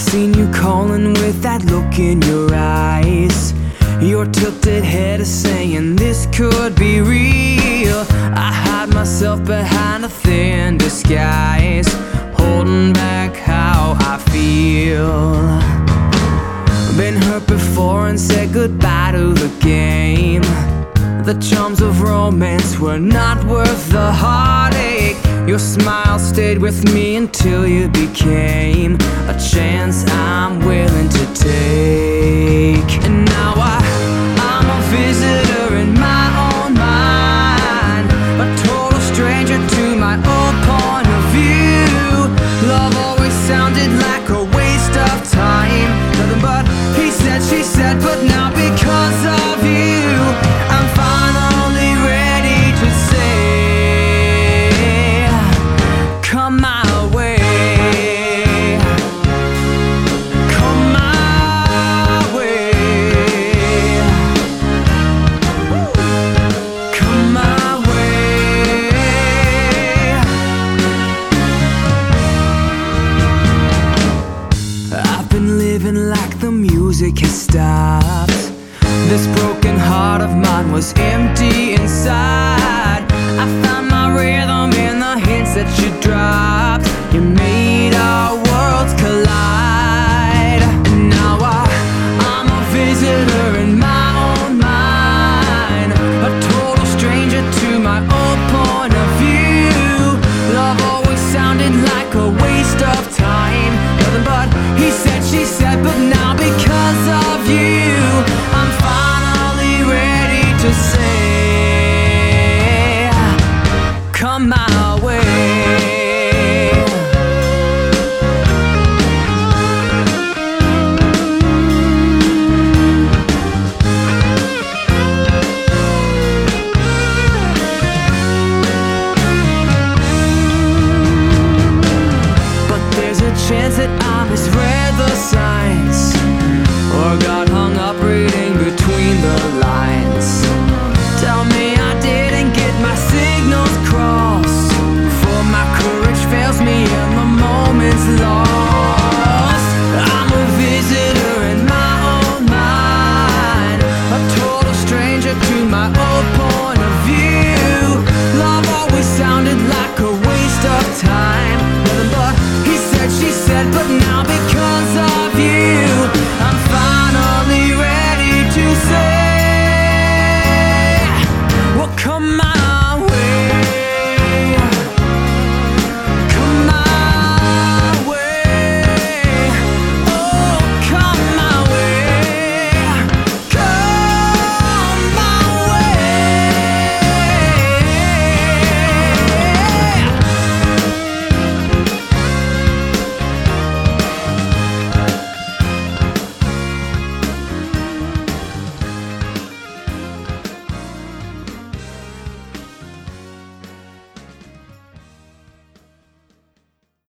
seen you calling with that look in your eyes. Your tilted head is saying this could be real. I hide myself behind a thin disguise, holding back how I feel. Been hurt before and said goodbye to the game. The charms of romance were not worth the heartache. Your smile stayed with me until you became a chance I'm willing to take. And now I'm a visitor in my own mind, a total stranger to my old point of view. Love always sounded like a waste of time, nothing but he said, she said, but now because of you, I'm finally ready to say, come my way. Come my way. Come my way. I've been living like the music has stopped. This broken heart of mine was empty inside. I found my rhythm in the hints that you dropped. You made our worlds collide. And now I'm a visitor in my own mind, a total stranger to my old point of view. Love always sounded like a waste of time, nothing but he said, she said, but now because of you, I'm finally ready to say, come my way. But there's a chance that I misread the signs, or got hung up reading between the lines. Tell me I didn't get my signals crossed, for my courage fails me and the moment's lost.